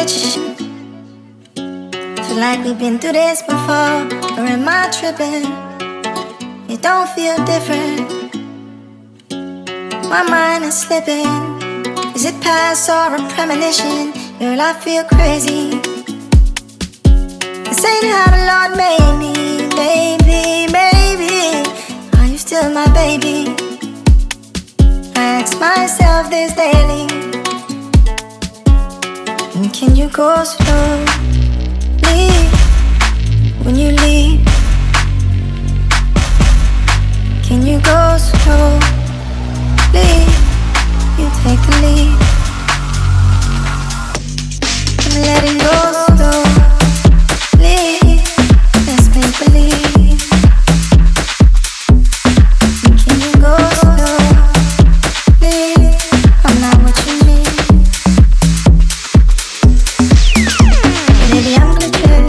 switch. Feel like we've been through this before, or am I tripping? It don't feel different. My mind is slipping. Is it past or a premonition? Girl, I feel crazy. This ain't how the Lord made me. Baby, baby, are you still my baby? I ask myself this daily. And can you go slowly when you leave? Can you go slowly? You take the lead. I'm letting go slowly. Let's make believe. Can you go slowly? I'm not what you need. Baby, I'm gonna trip.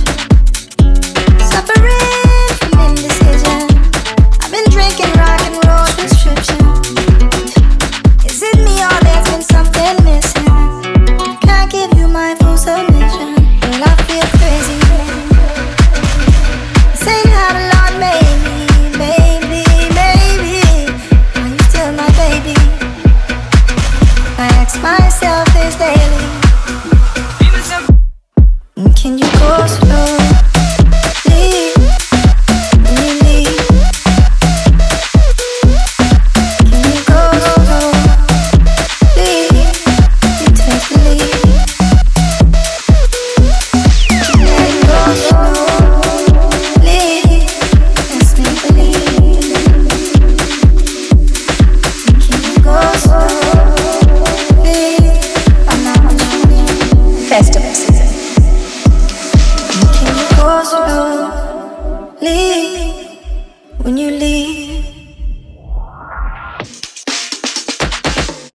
Suffering from indecision. I've been drinking rock and roll prescription. Is it me or there's been something missing? Can't give you my full submission. Girl, I feel crazy. This ain't how the Lord made me. Baby, baby, are you still my baby? I ask myself this daily. Can you go slowly when you leave? Can you go slowly? You take the lead. Let it go slowly. Let's make believe. Can you go slowly? I'm not what you need. Festival season. Can you go slowly when you leave?